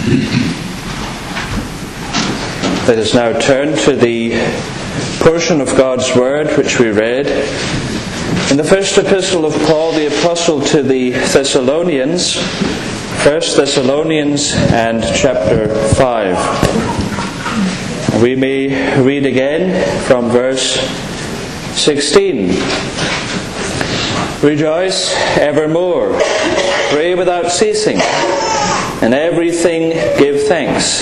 Let us now turn to the portion of God's Word which we read in the first epistle of Paul the Apostle to the Thessalonians, 1 Thessalonians and chapter 5. We may read again from verse 16. Rejoice evermore, pray without ceasing, in everything give thanks.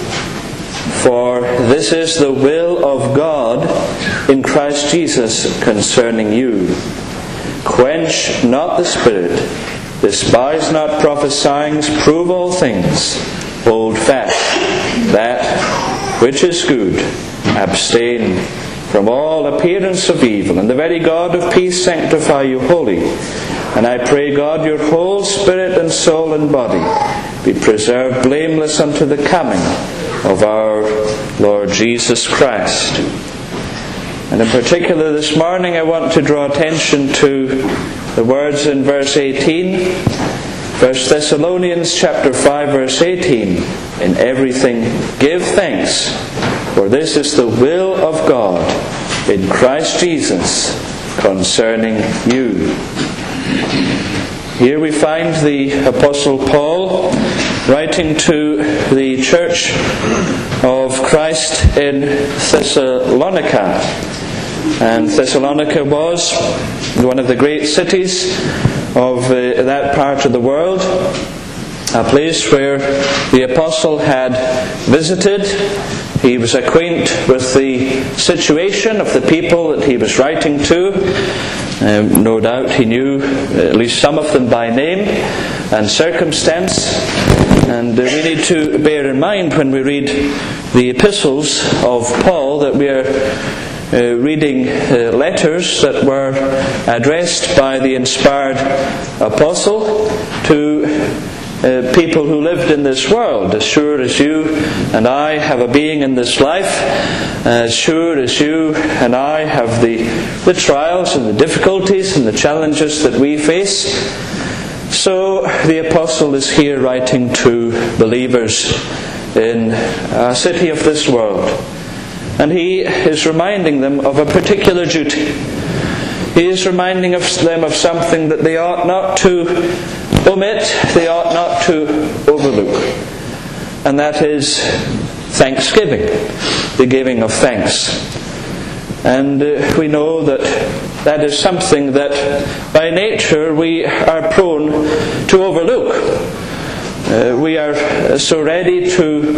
For this is the will of God in Christ Jesus concerning you. Quench not the Spirit, despise not prophesying, prove all things, hold fast that which is good, abstain from all appearance of evil, and the very God of peace sanctify you wholly. And I pray God your whole spirit and soul and body be preserved blameless unto the coming of our Lord Jesus Christ. And in particular this morning I want to draw attention to the words in verse 18, 1 Thessalonians chapter 5 verse 18. In everything give thanks, for this is the will of God in Christ Jesus concerning you. Here we find the Apostle Paul writing to the church of Christ in Thessalonica. And Thessalonica was one of the great cities of that part of the world, a place where the Apostle had visited. He was acquainted with the situation of the people that he was writing to. No doubt he knew at least some of them by name and circumstance. And we need to bear in mind when we read the epistles of Paul that we are reading letters that were addressed by the inspired apostle to people who lived in this world. As sure as you and I have a being in this life, as sure as you and I have the trials and the difficulties and the challenges that we face, so the apostle is here writing to believers in a city of this world. And he is reminding them of a particular duty. He is reminding them of something that they ought not to omit, they ought not to overlook. And that is thanksgiving, the giving of thanks. And we know that that is something that by nature we are prone to overlook. We are so ready to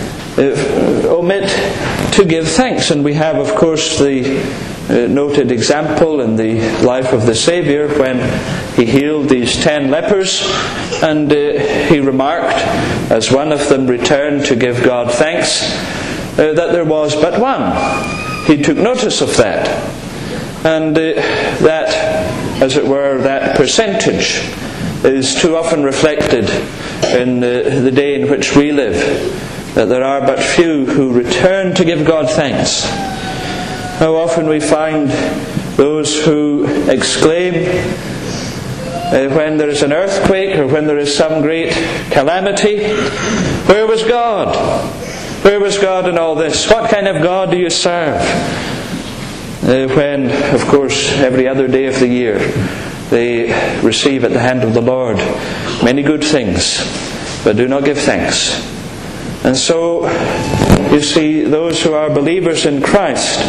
omit to give thanks. And we have, of course, the noted example in the life of the Saviour when he healed these 10 lepers, and he remarked, as one of them returned to give God thanks, that there was but one. He took notice of that, and that, as it were, that percentage is too often reflected in the day in which we live, that there are but few who return to give God thanks. How often we find those who exclaim when there is an earthquake or when there is some great calamity, "Where was God? Where was God in all this? What kind of God do you serve?" When, of course, every other day of the year they receive at the hand of the Lord many good things, but do not give thanks. And so, you see, those who are believers in Christ,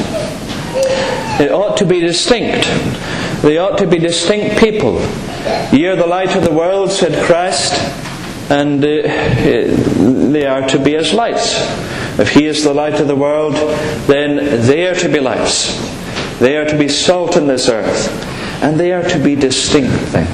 it ought to be distinct. They ought to be distinct people. "Ye are the light of the world," said Christ, and they are to be as lights. If He is the light of the world, then they are to be lights. They are to be salt in this earth, and they are to be distinct then.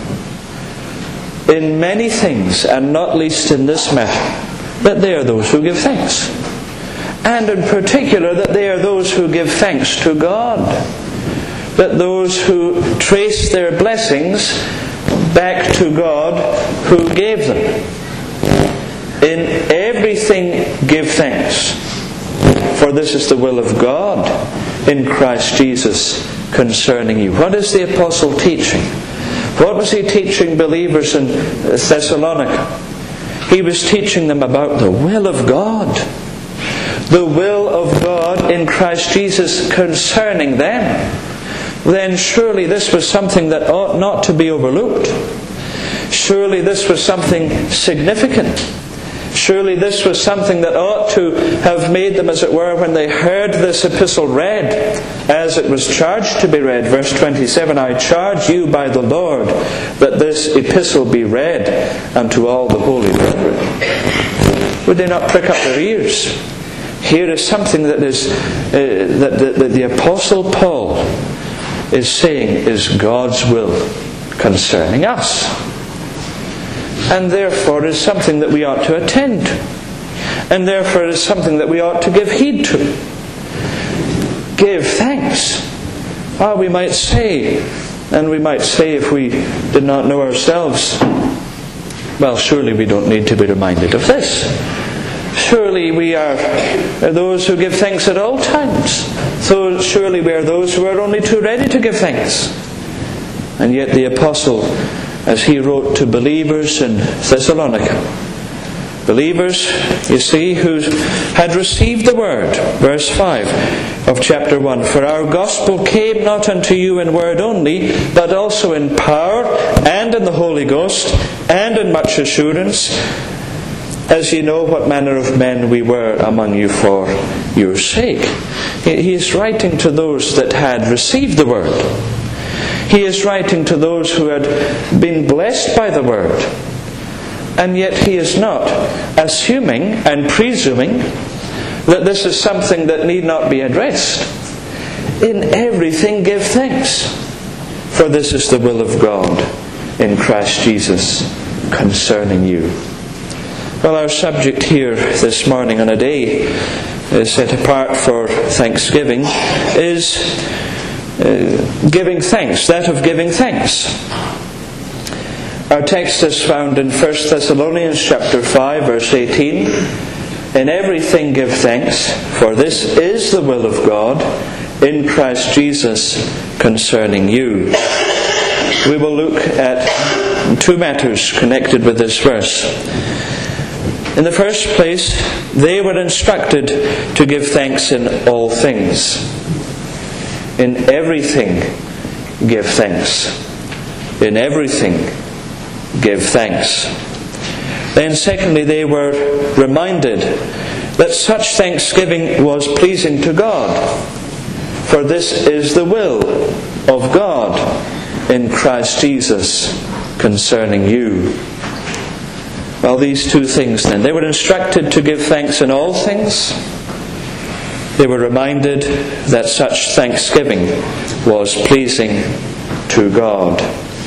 In many things, and not least in this matter, that they are those who give thanks. And in particular, that they are those who give thanks to God. That those who trace their blessings back to God who gave them. In everything give thanks, for this is the will of God in Christ Jesus concerning you. What is the apostle teaching? What was he teaching believers in Thessalonica? He was teaching them about the will of God. The will of God in Christ Jesus concerning them. Then surely this was something that ought not to be overlooked. Surely this was something significant. Surely this was something that ought to have made them, as it were, when they heard this epistle read, as it was charged to be read. Verse 27, I charge you by the Lord that this epistle be read unto all the holy brethren. Would they not prick up their ears? Here is something that is that the Apostle Paul is saying is God's will concerning us. And therefore is something that we ought to attend to. And therefore is something that we ought to give heed to. Give thanks. We might say, and we might say if we did not know ourselves, well, surely we don't need to be reminded of this. Surely we are those who give thanks at all times. So surely we are those who are only too ready to give thanks. And yet the Apostle, as he wrote to believers in Thessalonica, believers, you see, who had received the word, verse 5 of chapter 1, for our gospel came not unto you in word only, but also in power and in the Holy Ghost and in much assurance, as ye know what manner of men we were among you for your sake. He is writing to those that had received the word. He is writing to those who had been blessed by the word. And yet he is not assuming and presuming that this is something that need not be addressed. In everything give thanks, for this is the will of God in Christ Jesus concerning you. Well, our subject here this morning on a day set apart for Thanksgiving is giving thanks, that of giving thanks. Our text is found in 1 Thessalonians chapter 5, verse 18. In everything give thanks, for this is the will of God in Christ Jesus concerning you. We will look at two matters connected with this verse. In the first place, they were instructed to give thanks in all things. In everything, give thanks. In everything, give thanks. Then secondly, they were reminded that such thanksgiving was pleasing to God. For this is the will of God in Christ Jesus concerning you. Well, these two things then. They were instructed to give thanks in all things. They were reminded that such thanksgiving was pleasing to God.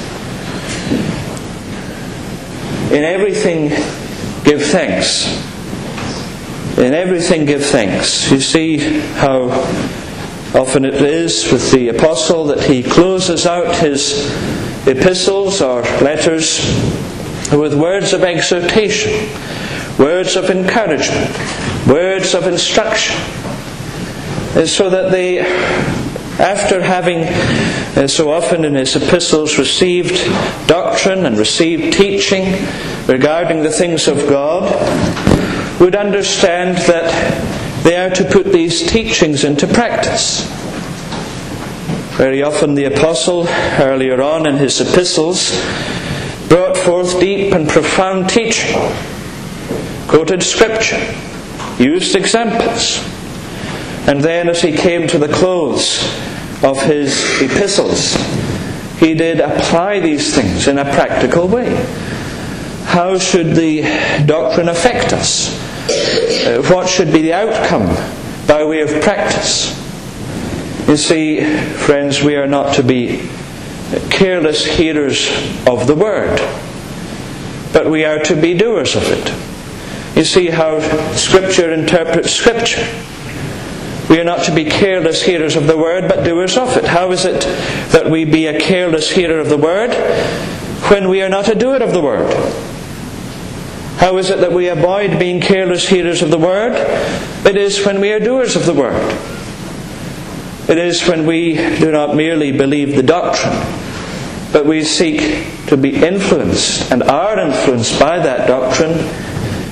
In everything, give thanks. In everything, give thanks. You see how often it is with the Apostle that he closes out his epistles or letters with words of exhortation, words of encouragement, words of instruction, so that they, after having so often in his epistles received doctrine and received teaching regarding the things of God, would understand that they are to put these teachings into practice. Very often the Apostle, earlier on in his epistles, brought forth deep and profound teaching, quoted Scripture, used examples, and then as he came to the close of his epistles, he did apply these things in a practical way. How should the doctrine affect us? What should be the outcome by way of practice? You see, friends, we are not to be careless hearers of the word, but we are to be doers of it. You see how Scripture interprets Scripture. We are not to be careless hearers of the word, but doers of it. How is it that we be a careless hearer of the word when we are not a doer of the word? How is it that we avoid being careless hearers of the word? It is when we are doers of the word. It is when we do not merely believe the doctrine, but we seek to be influenced and are influenced by that doctrine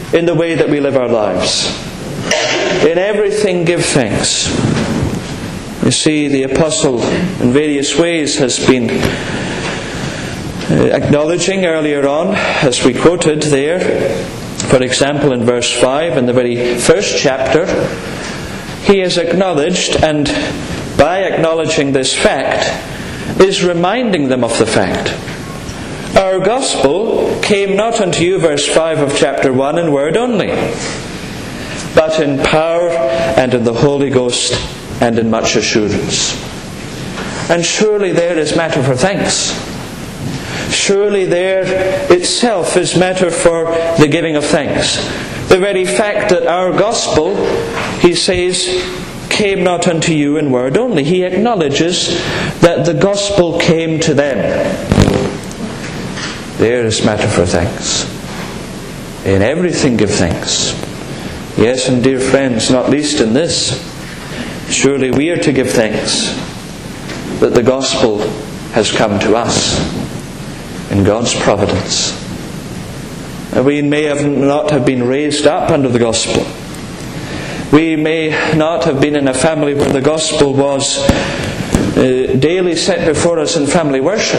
in the way that we live our lives. In everything give thanks. You see, the apostle in various ways has been acknowledging earlier on, as we quoted there, for example in verse 5 in the very first chapter, he has acknowledged, and by acknowledging this fact, is reminding them of the fact. Our gospel came not unto you, verse 5 of chapter 1, in word only, but in power and in the Holy Ghost and in much assurance. And surely there is matter for thanks. Surely there itself is matter for the giving of thanks. The very fact that our gospel, he says, came not unto you in word only. He acknowledges that the gospel came to them. There is matter for thanks. In everything give thanks. Yes, and dear friends, not least in this, surely we are to give thanks that the gospel has come to us in God's providence. We may not have been raised up under the gospel. We may not have been in a family where the gospel was daily set before us in family worship.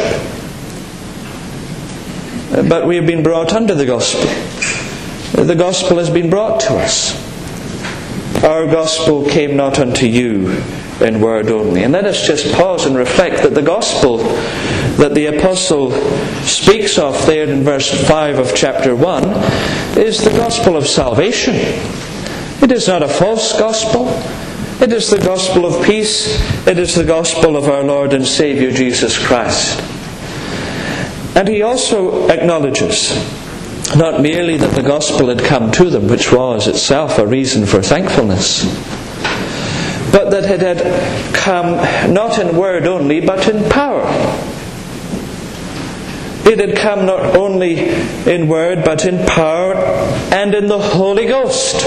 But we have been brought under the gospel. The gospel has been brought to us. Our gospel came not unto you in word only. And let us just pause and reflect that the gospel that the apostle speaks of there in verse 5 of chapter 1 is the gospel of salvation. It is not a false gospel. It is the gospel of peace. It is the gospel of our Lord and Saviour Jesus Christ. And he also acknowledges not merely that the gospel had come to them, which was itself a reason for thankfulness, but that it had come not in word only, but in power. It had come not only in word, but in power and in the Holy Ghost.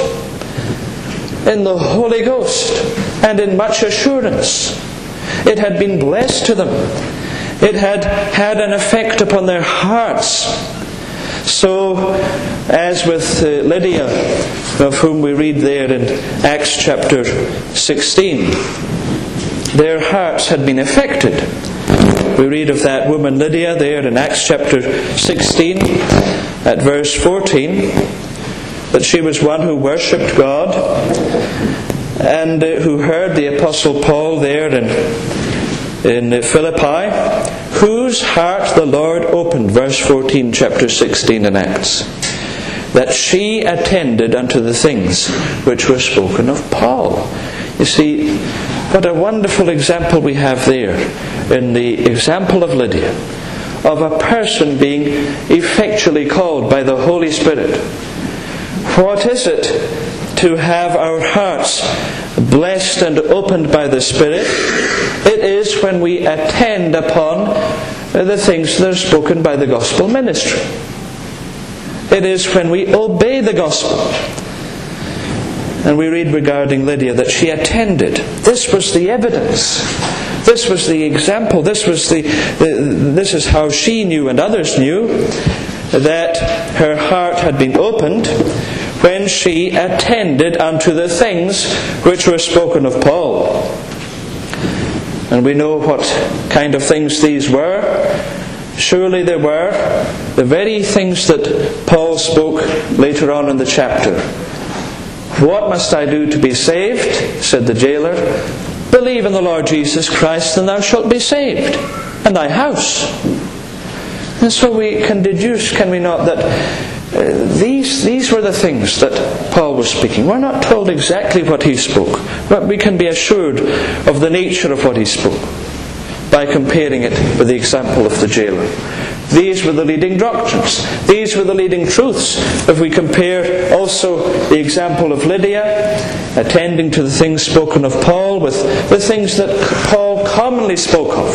In the Holy Ghost and in much assurance. It had been blessed to them. It had had an effect upon their hearts. So, as with Lydia, of whom we read there in Acts chapter 16, their hearts had been affected. We read of that woman Lydia there in Acts chapter 16 at verse 14, that she was one who worshipped God and who heard the apostle Paul there in Philippi, whose heart the Lord opened, verse 14, chapter 16 in Acts, that she attended unto the things which were spoken of Paul. You see, what a wonderful example we have there in the example of Lydia, of a person being effectually called by the Holy Spirit. What is it to have our hearts blessed and opened by the Spirit? It is when we attend upon the things that are spoken by the gospel ministry. It is when we obey the gospel. And we read regarding Lydia that she attended. This was the evidence. This was the example. This is how she knew and others knew that her heart had been opened when she attended unto the things which were spoken of Paul. And we know what kind of things these were. Surely they were the very things that Paul spoke later on in the chapter. What must I do to be saved? Said the jailer. Believe in the Lord Jesus Christ, and thou shalt be saved, and thy house. And so we can deduce, can we not, that these were the things that Paul was speaking. We're not told exactly what he spoke, but we can be assured of the nature of what he spoke by comparing it with the example of the jailer. These were the leading doctrines. These were the leading truths. If we compare also the example of Lydia, attending to the things spoken of Paul with the things that Paul commonly spoke of.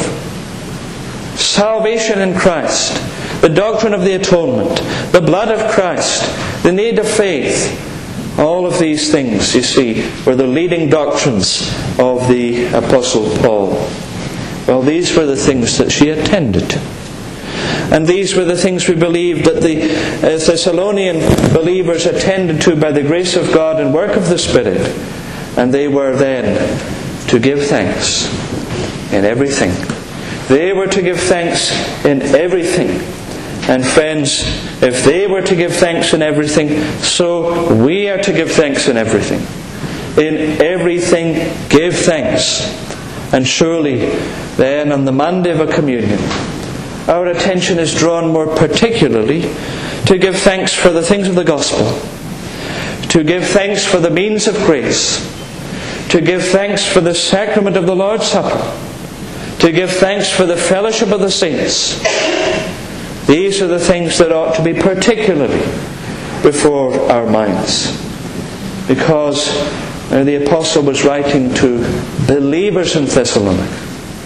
Salvation in Christ, the doctrine of the atonement, the blood of Christ, the need of faith. All of these things, you see, were the leading doctrines of the Apostle Paul. Well, these were the things that she attended to. And these were the things we believed that the Thessalonian believers attended to by the grace of God and work of the Spirit. And they were then to give thanks in everything. They were to give thanks in everything. And friends, if they were to give thanks in everything, so we are to give thanks in everything. In everything, give thanks. And surely, then, on the Monday of a communion, our attention is drawn more particularly to give thanks for the things of the gospel, to give thanks for the means of grace, to give thanks for the sacrament of the Lord's Supper, to give thanks for the fellowship of the saints. These are the things that ought to be particularly before our minds, because the apostle was writing to believers in Thessalonica.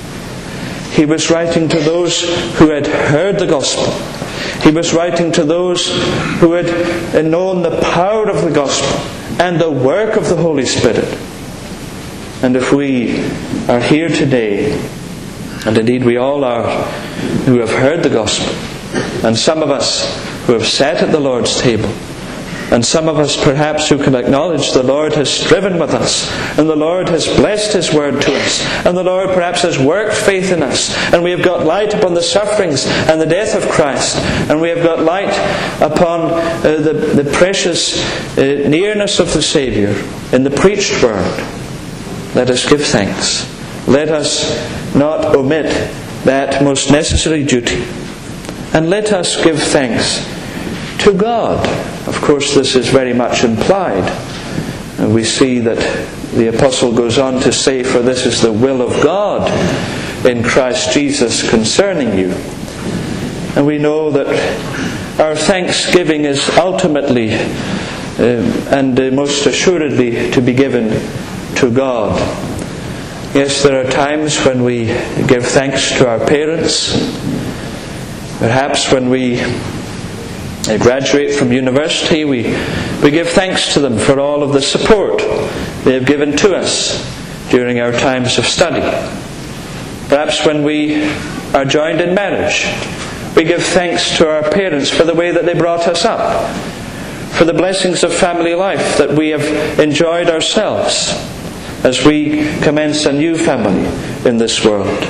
He was writing to those who had heard the gospel. He was writing to those who had known the power of the gospel and the work of the Holy Spirit. And if we are here today, and indeed we all are, who have heard the gospel, and some of us who have sat at the Lord's table, and some of us perhaps who can acknowledge the Lord has striven with us, and the Lord has blessed His word to us, and the Lord perhaps has worked faith in us, and we have got light upon the sufferings and the death of Christ, and we have got light upon the precious nearness of the Saviour in the preached word. Let us give thanks. Let us not omit that most necessary duty. And let us give thanks to God. Of course, this is very much implied. And we see that the apostle goes on to say, "For this is the will of God in Christ Jesus concerning you." And we know that our thanksgiving is ultimately and most assuredly to be given to God. Yes, there are times when we give thanks to our parents. Perhaps when we graduate from university, we give thanks to them for all of the support they have given to us during our times of study. Perhaps when we are joined in marriage, we give thanks to our parents for the way that they brought us up, for the blessings of family life that we have enjoyed ourselves as we commence a new family in this world.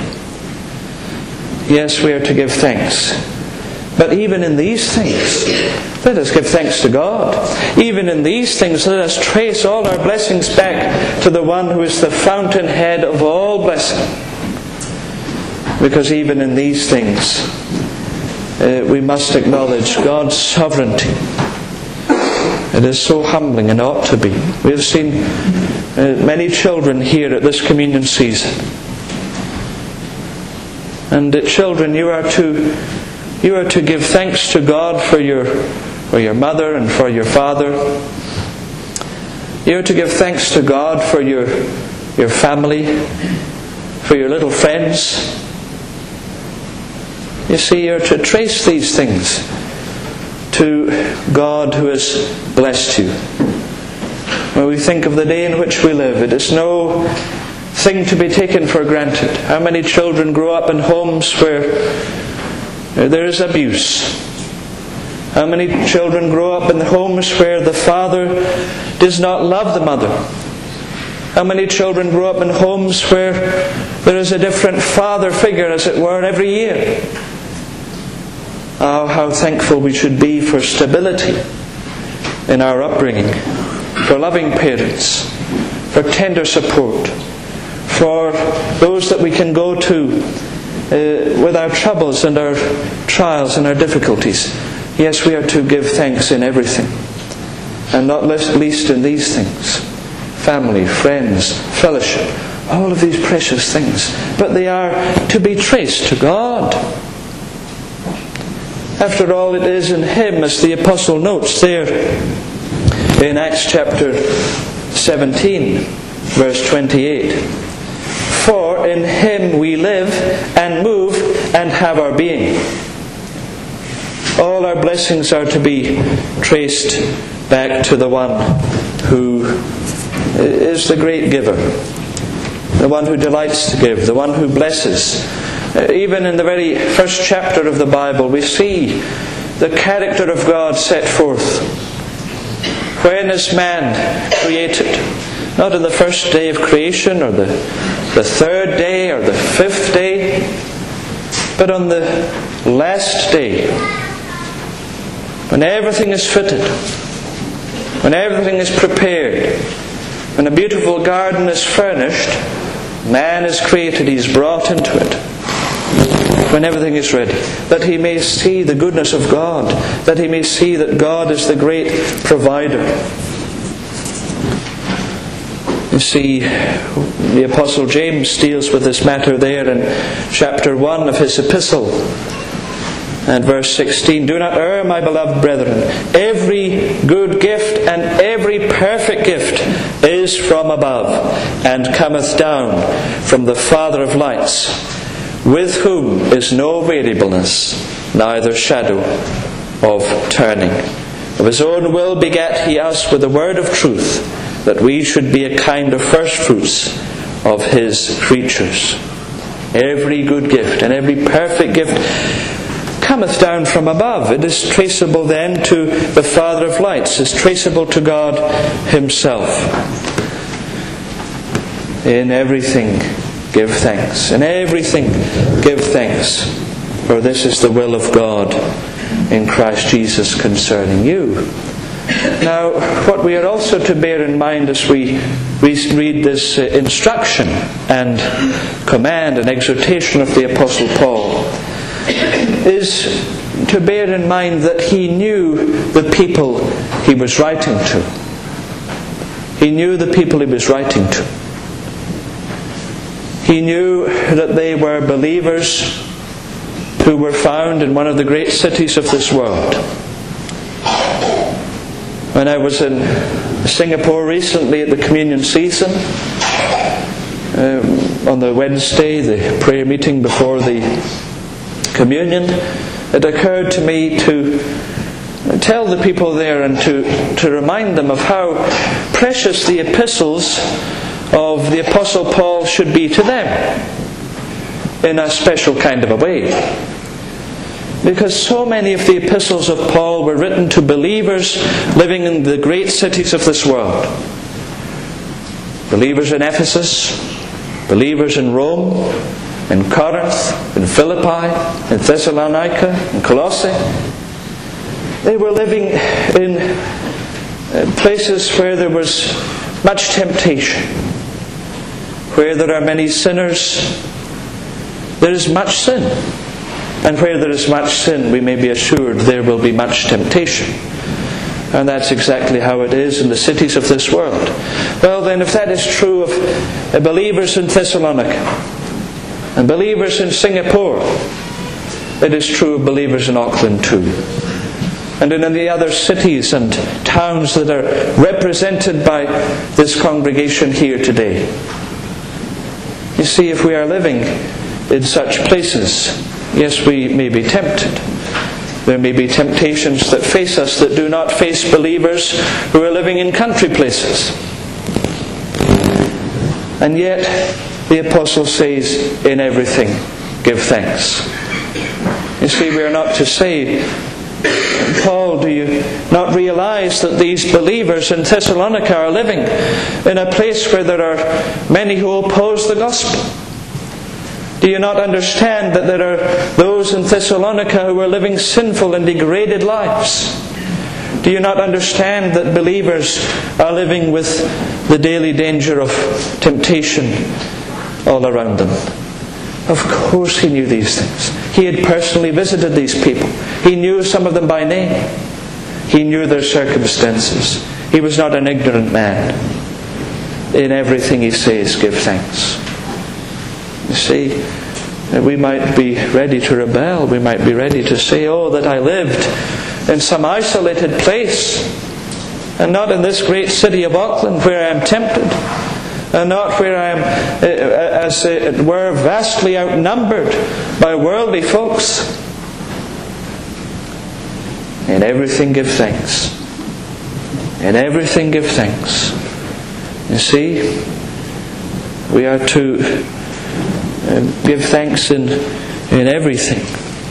Yes, we are to give thanks. But even in these things, let us give thanks to God. Even in these things, let us trace all our blessings back to the one who is the fountainhead of all blessing. Because even in these things, we must acknowledge God's sovereignty. It is so humbling and ought to be. We have seen many children here at this communion season. And children, you are to give thanks to God for your mother and for your father. You are to give thanks to God for your family, for your little friends. You see, you are to trace these things to God who has blessed you. When we think of the day in which we live, it is no thing to be taken for granted. How many children grow up in homes where there is abuse? How many children grow up in homes where the father does not love the mother? How many children grow up in homes where there is a different father figure, as it were, every year? Oh, how thankful we should be for stability in our upbringing, for loving parents, for tender support, for those that we can go to with our troubles and our trials and our difficulties. Yes, we are to give thanks in everything, and not least in these things: family, friends, fellowship, all of these precious things. But they are to be traced to God. After all, it is in Him, as the apostle notes there in Acts chapter 17, verse 28. For in Him we live and move and have our being. All our blessings are to be traced back to the one who is the great giver, the one who delights to give, the one who blesses Even in the very first chapter of the Bible, we see the character of God set forth. When is man created? Not on the first day of creation, or the third day, or the fifth day, but on the last day, when everything is fitted, when everything is prepared, when a beautiful garden is furnished, man is created, he's brought into it. When everything is ready, that he may see the goodness of God, that he may see that God is the great provider. You see, the Apostle James deals with this matter there in chapter 1 of his epistle. And verse 16, "Do not err, my beloved brethren. Every good gift and every perfect gift is from above, and cometh down from the Father of lights, with whom is no variableness, neither shadow of turning. Of his own will begat he us with the word of truth, that we should be a kind of first fruits of his creatures." Every good gift and every perfect gift cometh down from above. It is traceable then to the Father of lights. It's traceable to God himself. In everything give thanks. In everything give thanks, for this is the will of God in Christ Jesus concerning you. Now, what we are also to bear in mind as we read this instruction and command and exhortation of the Apostle Paul is to bear in mind that he knew the people he was writing to. He knew the people he was writing to. He knew that they were believers who were found in one of the great cities of this world. When I was in Singapore recently at the communion season, on the Wednesday, the prayer meeting before the communion, it occurred to me to tell the people there and to remind them of how precious the epistles of the Apostle Paul should be to them, in a special kind of a way. Because so many of the epistles of Paul were written to believers living in the great cities of this world. Believers in Ephesus, believers in Rome, in Corinth, in Philippi, in Thessalonica, in Colossae. They were living in places where there was much temptation, where there are many sinners. There is much sin. And where there is much sin, we may be assured there will be much temptation. And that's exactly how it is in the cities of this world. Well then, if that is true of believers in Thessalonica and believers in Singapore, it is true of believers in Auckland too. And in the other cities and towns that are represented by this congregation here today. You see, if we are living in such places, yes, we may be tempted. There may be temptations that face us that do not face believers who are living in country places. And yet, the Apostle says, in everything, give thanks. You see, we are not to say, Paul, do you not realize that these believers in Thessalonica are living in a place where there are many who oppose the gospel? Do you not understand that there are those in Thessalonica who are living sinful and degraded lives? Do you not understand that believers are living with the daily danger of temptation all around them? Of course he knew these things. He had personally visited these people. He knew some of them by name. He knew their circumstances. He was not an ignorant man. In everything he says, give thanks. You see, we might be ready to rebel. We might be ready to say, oh, that I lived in some isolated place and not in this great city of Auckland where I am tempted, and not where I am, as it were, vastly outnumbered by worldly folks. In everything give thanks. In everything give thanks. You see, we are to give thanks in in everything.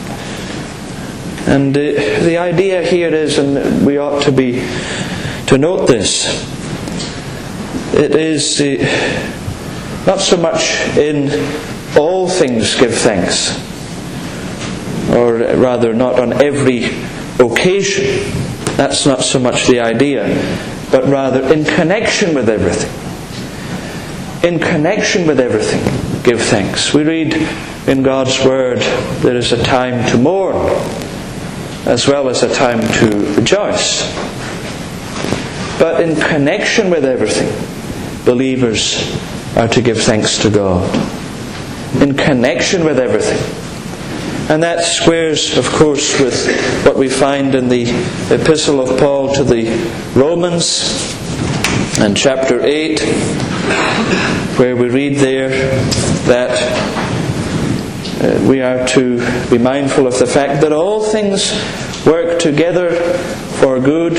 And the idea here is, and we ought to note this, it is not so much in all things give thanks, or rather not on every occasion. That's not so much the idea, but rather in connection with everything. In connection with everything, give thanks. We read in God's Word there is a time to mourn as well as a time to rejoice. But in connection with everything, believers are to give thanks to God. In connection with everything. And that squares, of course, with what we find in the Epistle of Paul to the Romans, and chapter 8, where we read there that we are to be mindful of the fact that all things work together for good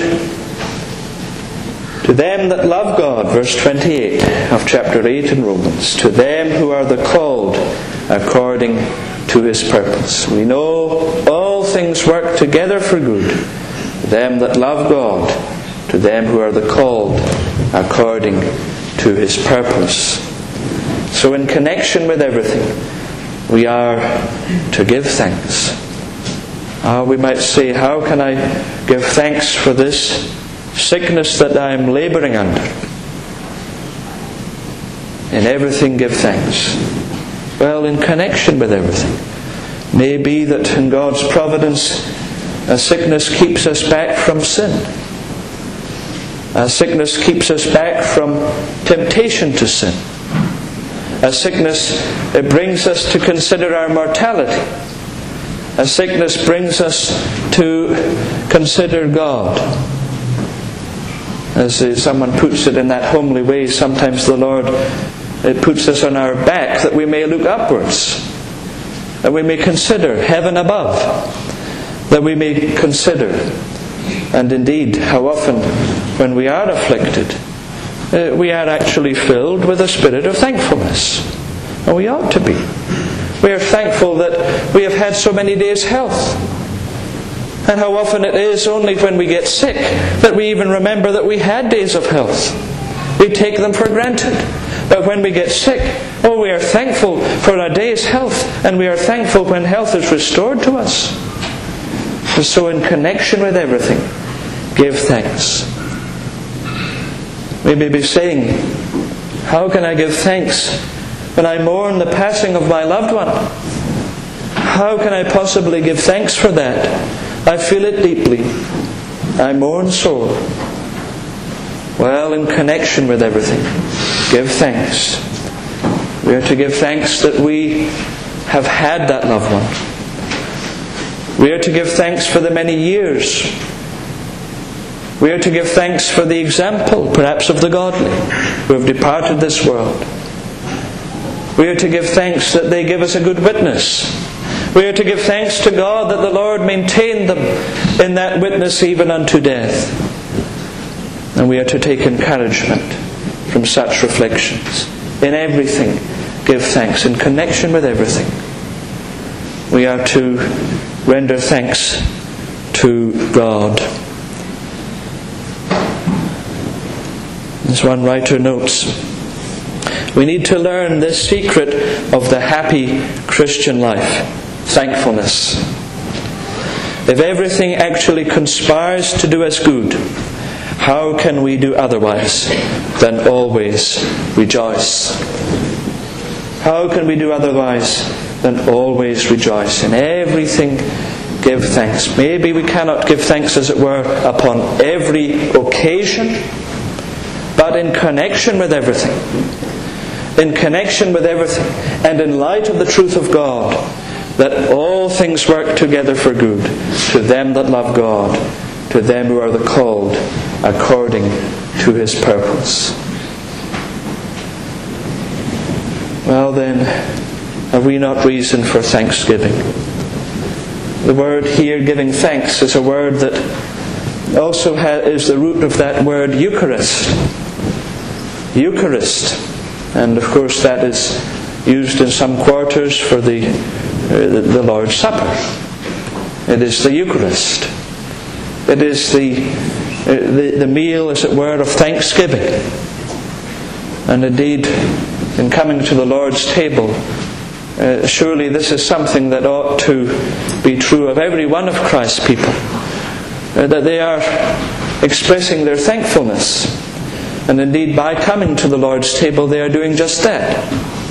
to them that love God, verse 28 of chapter 8 in Romans, to them who are the called according to His purpose. We know all things work together for good to them that love God, to them who are the called according to His purpose. So in connection with everything, we are to give thanks. We might say, how can I give thanks for this sickness that I am labouring under? In everything give thanks. Well, in connection with everything. May be that in God's providence a sickness keeps us back from sin. A sickness keeps us back from temptation to sin. A sickness, it brings us to consider our mortality. A sickness brings us to consider God. As someone puts it in that homely way, sometimes the Lord, it puts us on our back that we may look upwards, that we may consider heaven above, that we may consider. And indeed, how often when we are afflicted, we are actually filled with a spirit of thankfulness. And we ought to be. We are thankful that we have had so many days' health. And how often it is only when we get sick that we even remember that we had days of health. We take them for granted. But when we get sick, we are thankful for a day's health, and we are thankful when health is restored to us. And so in connection with everything, give thanks. We may be saying, how can I give thanks when I mourn the passing of my loved one? How can I possibly give thanks for that? I feel it deeply. I mourn sore. Well, in connection with everything, give thanks. We are to give thanks that we have had that loved one. We are to give thanks for the many years. We are to give thanks for the example, perhaps of the godly, who have departed this world. We are to give thanks that they give us a good witness. We are to give thanks to God that the Lord maintained them in that witness even unto death. And we are to take encouragement from such reflections. In everything, give thanks. In connection with everything, we are to render thanks to God. As one writer notes, we need to learn this secret of the happy Christian life: thankfulness. If everything actually conspires to do us good, how can we do otherwise than always rejoice? How can we do otherwise than always rejoice? In everything, give thanks. Maybe we cannot give thanks, as it were, upon every occasion, but in connection with everything. In connection with everything, and in light of the truth of God, that all things work together for good to them that love God, to them who are the called according to His purpose. Well then, have we not reason for thanksgiving? The word here, giving thanks, is a word that also is the root of that word Eucharist. Eucharist. And of course that is used in some quarters for the the Lord's Supper. It is the Eucharist. It is the meal, as it were, of thanksgiving. And indeed, in coming to the Lord's table, surely this is something that ought to be true of every one of Christ's people, that they are expressing their thankfulness. And indeed, by coming to the Lord's table, they are doing just that.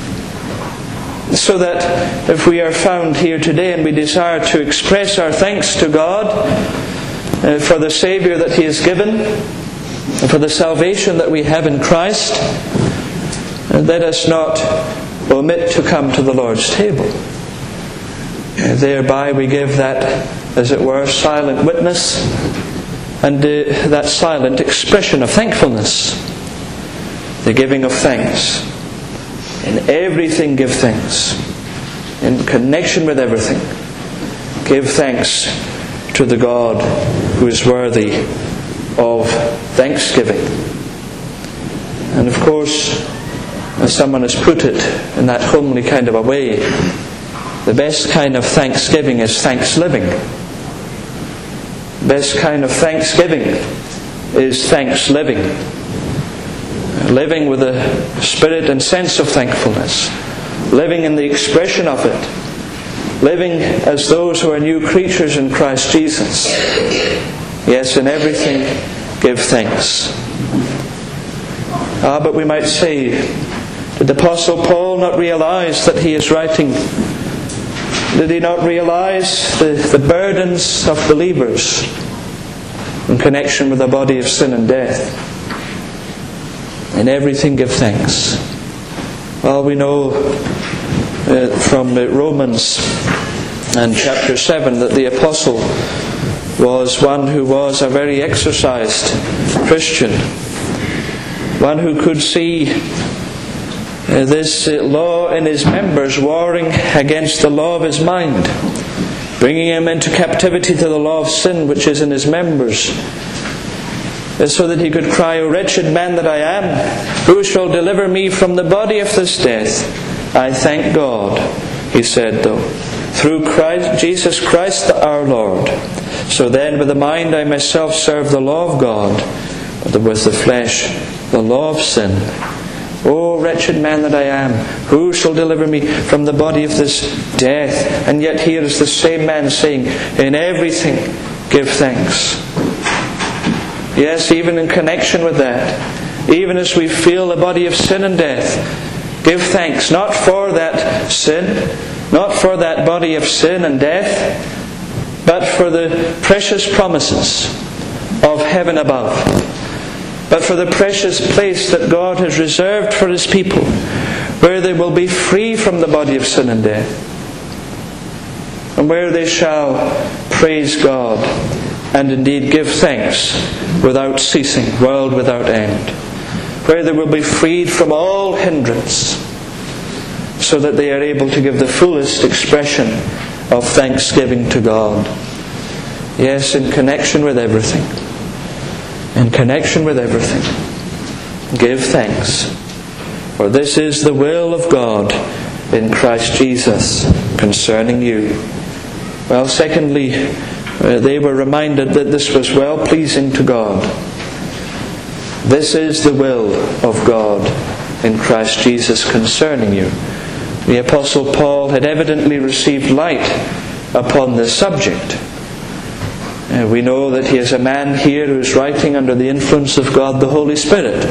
So that if we are found here today and we desire to express our thanks to God for the Saviour that He has given, and for the salvation that we have in Christ, let us not omit to come to the Lord's table. Thereby we give that, as it were, silent witness and that silent expression of thankfulness. The giving of thanks. In everything give thanks. In connection with everything, give thanks to the God who is worthy of thanksgiving. And of course, as someone has put it in that homely kind of a way, the best kind of thanksgiving is thanks-living. The best kind of thanksgiving is thanks-living. Living with a spirit and sense of thankfulness. Living in the expression of it. Living as those who are new creatures in Christ Jesus. Yes, in everything give thanks. But we might say, did the Apostle Paul not realize that he is writing? Did he not realize the burdens of believers in connection with the body of sin and death? In everything give thanks. Well, we know from Romans and chapter 7 that the Apostle was one who was a very exercised Christian. One who could see this law in his members warring against the law of his mind, bringing him into captivity to the law of sin which is in his members, so that he could cry, "O wretched man that I am, who shall deliver me from the body of this death? I thank God," he said, though, "through Jesus Christ our Lord. So then with the mind I myself serve the law of God, but with the flesh the law of sin. O wretched man that I am, who shall deliver me from the body of this death?" And yet here is the same man saying, "In everything give thanks." Yes, even in connection with that, even as we feel the body of sin and death, give thanks, not for that sin, not for that body of sin and death, but for the precious promises of heaven above. But for the precious place that God has reserved for His people, where they will be free from the body of sin and death, and where they shall praise God and indeed give thanks without ceasing, world without end, where they will be freed from all hindrance, so that they are able to give the fullest expression of thanksgiving to God. Yes, in connection with everything. In connection with everything, give thanks, for this is the will of God in Christ Jesus concerning you. Well, secondly, they were reminded that this was well-pleasing to God. This is the will of God in Christ Jesus concerning you. The Apostle Paul had evidently received light upon this subject. We know that he is a man here who is writing under the influence of God the Holy Spirit.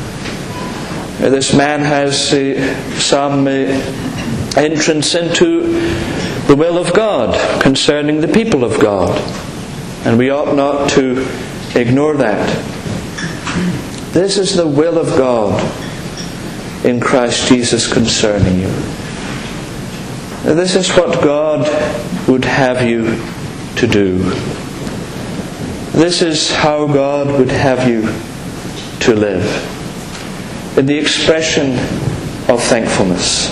This man has some entrance into the will of God concerning the people of God. And we ought not to ignore that. This is the will of God in Christ Jesus concerning you. This is what God would have you to do. This is how God would have you to live, in the expression of thankfulness.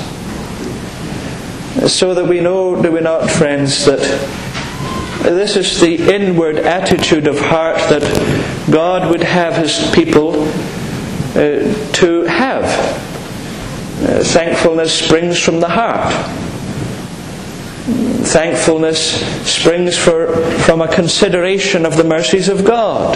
So that we know, do we not, friends, that this is the inward attitude of heart that God would have His people to have. Thankfulness springs from the heart. Thankfulness springs from a consideration of the mercies of God.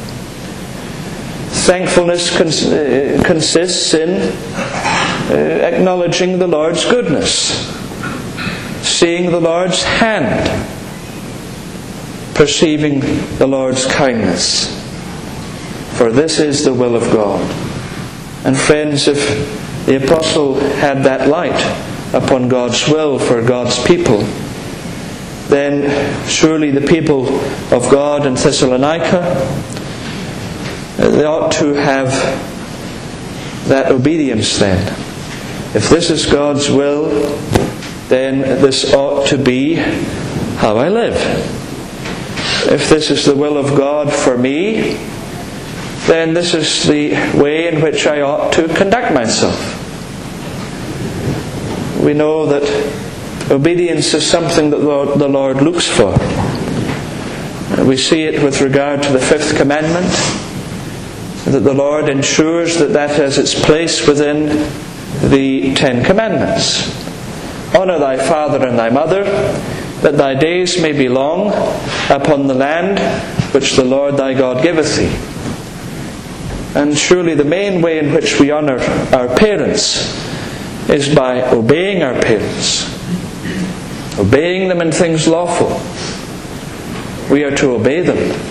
Thankfulness consists in acknowledging the Lord's goodness, seeing the Lord's hand, perceiving the Lord's kindness. For this is the will of God. And friends, if the apostle had that light upon God's will for God's people, then surely the people of God in Thessalonica, they ought to have that obedience then. If this is God's will, then this ought to be how I live. If this is the will of God for me, then this is the way in which I ought to conduct myself. We know that obedience is something that the Lord looks for. We see it with regard to the 5th commandment, that the Lord ensures that has its place within the 10 commandments. Honour thy father and thy mother, that thy days may be long upon the land which the Lord thy God giveth thee. And surely the main way in which we honour our parents is by obeying our parents, obeying them in things lawful. We are to obey them.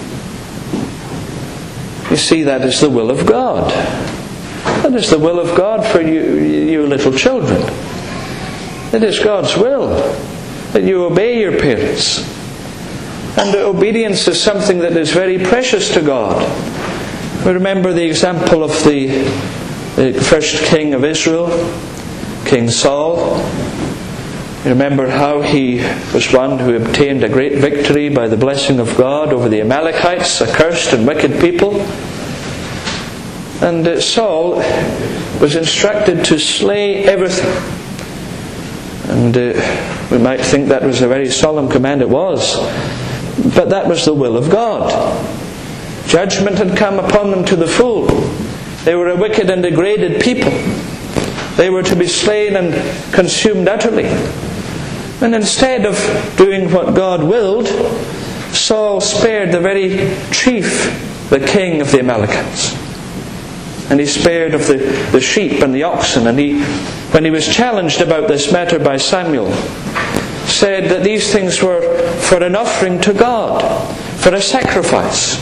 You see, that is the will of God. That is the will of God for you little children. It is God's will that you obey your parents. And obedience is something that is very precious to God. We remember the example of the first king of Israel, King Saul. You remember how he was one who obtained a great victory by the blessing of God over the Amalekites, a cursed and wicked people. And Saul was instructed to slay everything. And we might think that was a very solemn command. It was. But that was the will of God. Judgment had come upon them to the full. They were a wicked and degraded people. They were to be slain and consumed utterly. And instead of doing what God willed, Saul spared the very chief, the king of the Amalekites. And he spared of the sheep and the oxen. And when he was challenged about this matter by Samuel, said that these things were for an offering to God, for a sacrifice.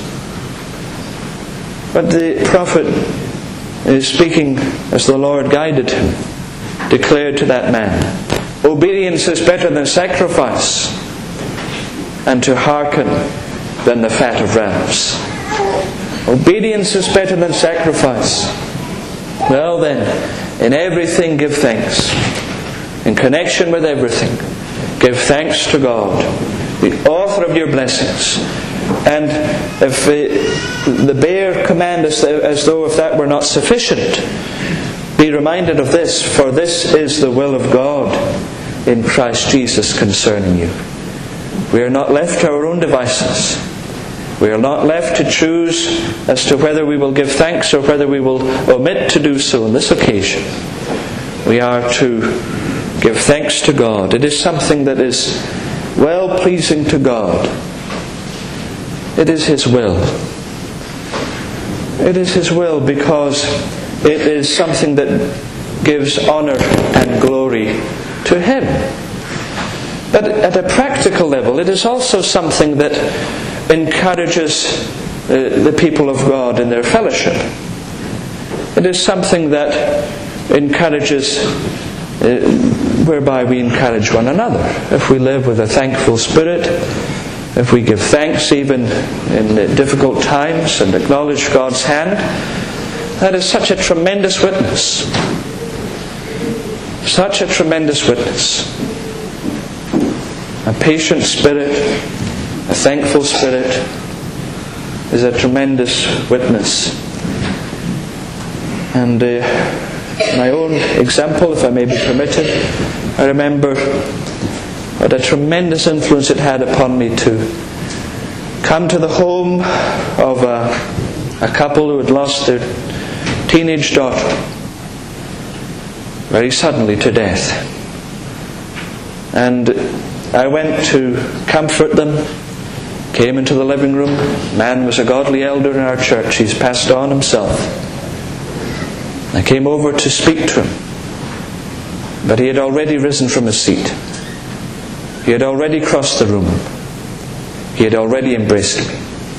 But the prophet, speaking as the Lord guided him, declared to that man, obedience is better than sacrifice, and to hearken than the fat of rams. Obedience is better than sacrifice. Well then, in everything give thanks. In connection with everything, give thanks to God, the author of your blessings. And if the bare command is as though if that were not sufficient, be reminded of this, for this is the will of God in Christ Jesus concerning you. We are not left to our own devices. We are not left to choose as to whether we will give thanks or whether we will omit to do so on this occasion. We are to give thanks to God. It is something that is well pleasing to God. It is His will. It is His will because it is something that gives honour and glory to Him. But at a practical level, it is also something that encourages the people of God in their fellowship. It is something that encourages, whereby we encourage one another. If we live with a thankful spirit, if we give thanks even in difficult times and acknowledge God's hand, that is such a tremendous witness. Such a tremendous witness. A patient spirit, a thankful spirit is a tremendous witness. And my own example, if I may be permitted, I remember what a tremendous influence it had upon me to come to the home of a couple who had lost their teenage daughter very suddenly to death. And I went to comfort them, came into the living room. Man was a godly elder in our church. He's passed on himself. I came over to speak to him, but he had already risen from his seat. He had already crossed the room. He had already embraced me.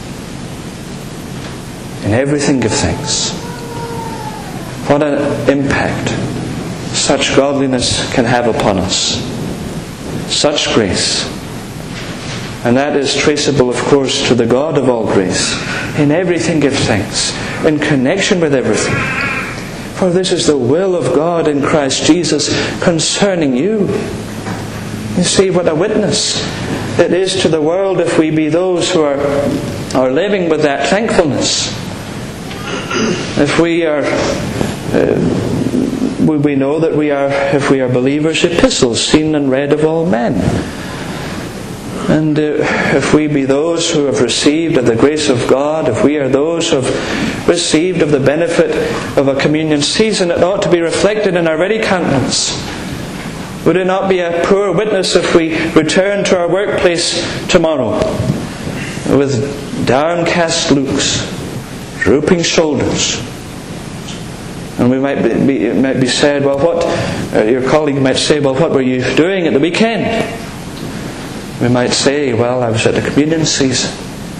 In everything give thanks. What an impact such godliness can have upon us. Such grace. And that is traceable, of course, to the God of all grace. In everything give thanks. In connection with everything. For this is the will of God in Christ Jesus concerning you. You see what a witness it is to the world if we be those who are living with that thankfulness. If we are, we know that we are, if we are believers, epistles seen and read of all men. And if we be those who have received of the grace of God, if we are those who have received of the benefit of a communion season, it ought to be reflected in our very countenance. Would it not be a poor witness if we return to our workplace tomorrow with downcast looks, drooping shoulders? And it might be said, well, your colleague might say, well, what were you doing at the weekend? We might say, well, I was at the communion season.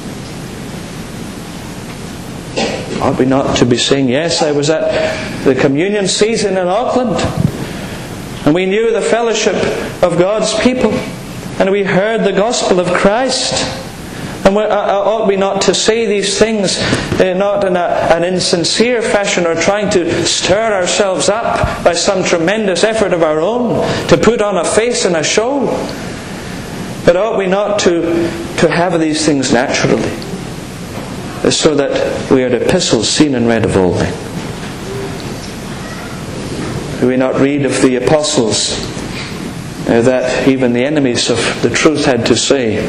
Ought we not to be saying, yes, I was at the communion season in Auckland, and we knew the fellowship of God's people, and we heard the gospel of Christ. And ought we not to say these things not in an insincere fashion or trying to stir ourselves up by some tremendous effort of our own to put on a face and a show? But ought we not to have these things naturally, so that we are epistles seen and read of all men? Do we not read of the apostles that even the enemies of the truth had to say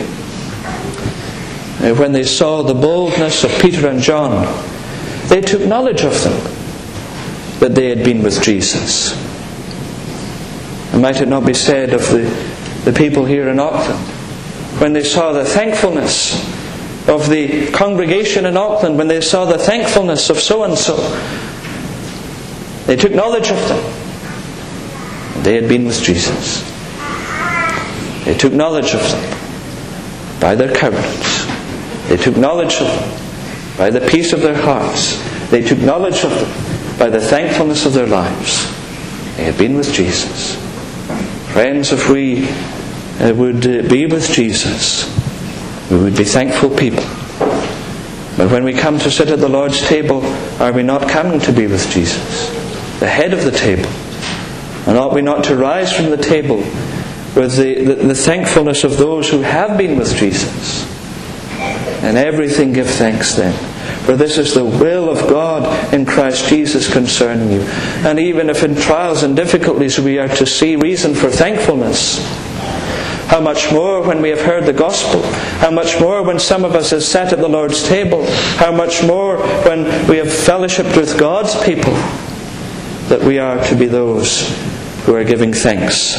when they saw the boldness of Peter and John? They took knowledge of them, that they had been with Jesus. And might it not be said of the people here in Auckland, when they saw the thankfulness of the congregation in Auckland, when they saw the thankfulness of so-and-so, they took knowledge of them. They had been with Jesus. They took knowledge of them by their countenance. They took knowledge of them by the peace of their hearts. They took knowledge of them by the thankfulness of their lives. They had been with Jesus. Friends, if we would be with Jesus, we would be thankful people. But when we come to sit at the Lord's table, are we not coming to be with Jesus, the head of the table? And ought we not to rise from the table with the thankfulness of those who have been with Jesus? And everything give thanks then, for this is the will of God in Christ Jesus concerning you. And even if in trials and difficulties we are to see reason for thankfulness, how much more when we have heard the gospel? How much more when some of us have sat at the Lord's table? How much more when we have fellowshiped with God's people, that we are to be those who are giving thanks.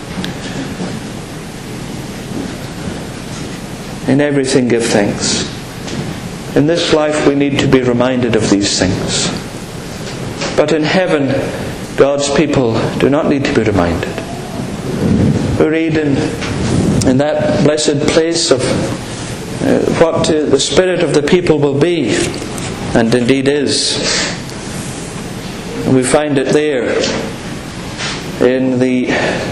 In everything give thanks. In this life we need to be reminded of these things. But in heaven, God's people do not need to be reminded. We read in that blessed place of what the spirit of the people will be, and indeed is. And we find it there in the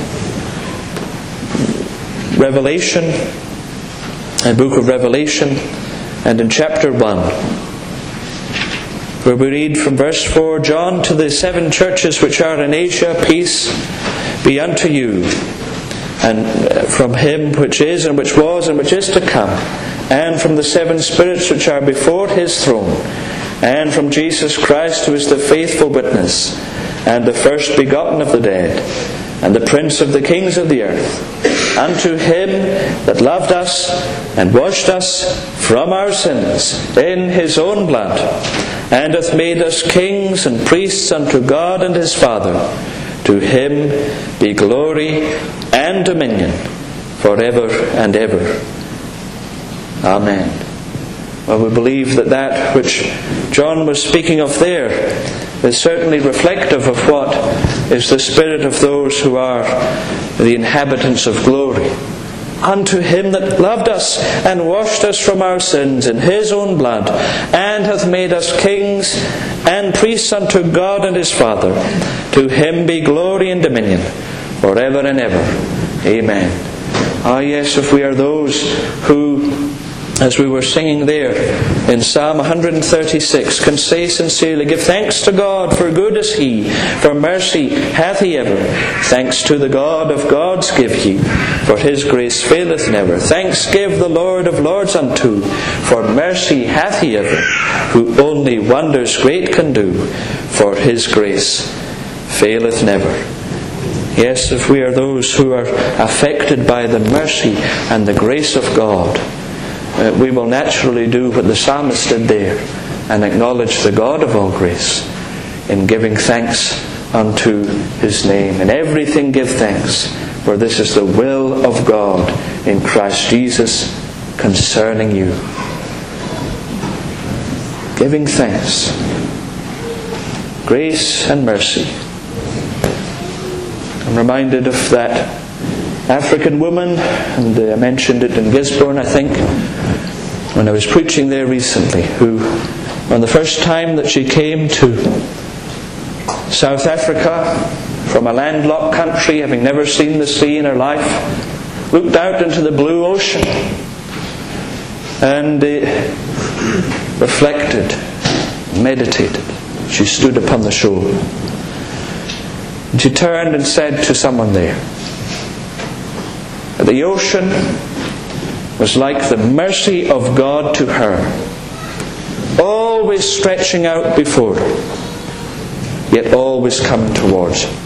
Revelation, the book of Revelation, and in chapter 1, where we read from verse 4, John, to the 7 churches which are in Asia, peace be unto you, and from him which is, and which was, and which is to come, and from the 7 spirits which are before his throne, and from Jesus Christ, who is the faithful witness, and the first begotten of the dead, and the prince of the kings of the earth, unto him that loved us and washed us from our sins in his own blood, and hath made us kings and priests unto God and his Father. To him be glory and dominion forever and ever. Amen. Well, we believe that which John was speaking of there is certainly reflective of what is the spirit of those who are the inhabitants of glory. Unto him that loved us and washed us from our sins in his own blood, and hath made us kings and priests unto God and his Father, to him be glory and dominion forever and ever. Amen. Ah, yes, if we are those who, as we were singing there in Psalm 136, can say sincerely, give thanks to God, for good is he, for mercy hath he ever. Thanks to the God of gods give ye, for his grace faileth never. Thanks give the Lord of lords unto, for mercy hath he ever, who only wonders great can do, for his grace faileth never. Yes, if we are those who are affected by the mercy and the grace of God, we will naturally do what the psalmist did there and acknowledge the God of all grace in giving thanks unto his name. In everything give thanks, for this is the will of God in Christ Jesus concerning you. Giving thanks. Grace and mercy. I'm reminded of that African woman, and I mentioned it in Gisborne, I think, when I was preaching there recently, who, on the first time that she came to South Africa from a landlocked country, having never seen the sea in her life, looked out into the blue ocean and reflected, meditated. She stood upon the shore. And she turned and said to someone there, the ocean was like the mercy of God to her, always stretching out before her, yet always coming towards her.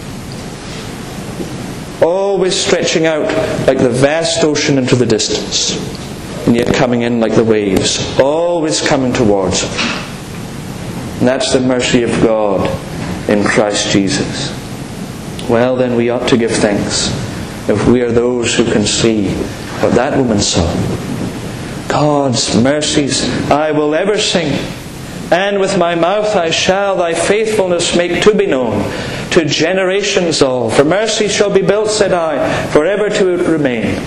Always stretching out like the vast ocean into the distance, and yet coming in like the waves, always coming towards her. And that's the mercy of God in Christ Jesus. Well, then we ought to give thanks if we are those who can see what that woman saw. God's mercies I will ever sing, and with my mouth I shall thy faithfulness make to be known to generations all. For mercy shall be built, said I, forever to remain.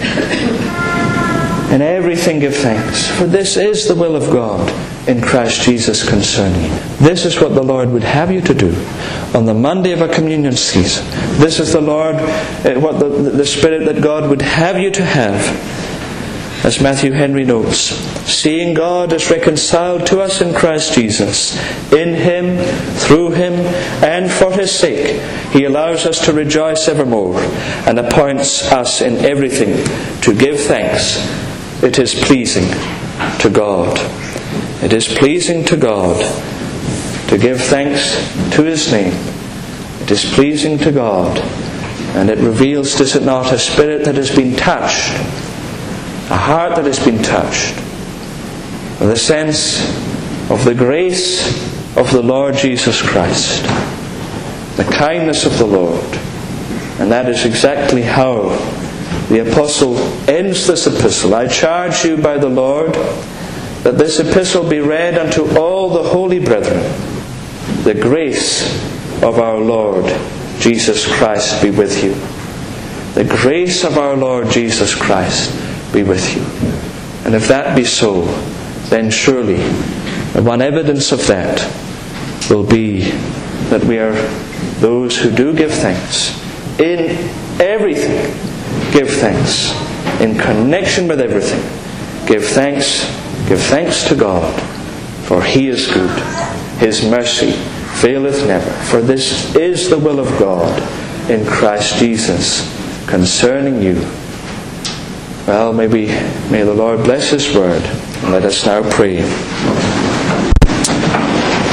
In everything give thanks, for this is the will of God in Christ Jesus concerning you. This is what the Lord would have you to do on the Monday of a communion season. This is the Lord, what the Spirit that God would have you to have. As Matthew Henry notes, seeing God is reconciled to us in Christ Jesus, in Him, through Him, and for His sake, He allows us to rejoice evermore, and appoints us in everything to give thanks. It is pleasing to God. It is pleasing to God to give thanks to His name. It is pleasing to God, and it reveals, does it not, a spirit that has been touched, a heart that has been touched with a sense of the grace of the Lord Jesus Christ, the kindness of the Lord. And that is exactly how the Apostle ends this epistle. I charge you by the Lord that this epistle be read unto all the holy brethren. The grace of our Lord Jesus Christ be with you. The grace of our Lord Jesus Christ be with you. And if that be so, then surely the one evidence of that will be that we are those who do give thanks. In everything, give thanks. In connection with everything, give thanks. Give thanks to God, for He is good. His mercy faileth never. For this is the will of God in Christ Jesus concerning you. Well, may the Lord bless His word. And let us now pray.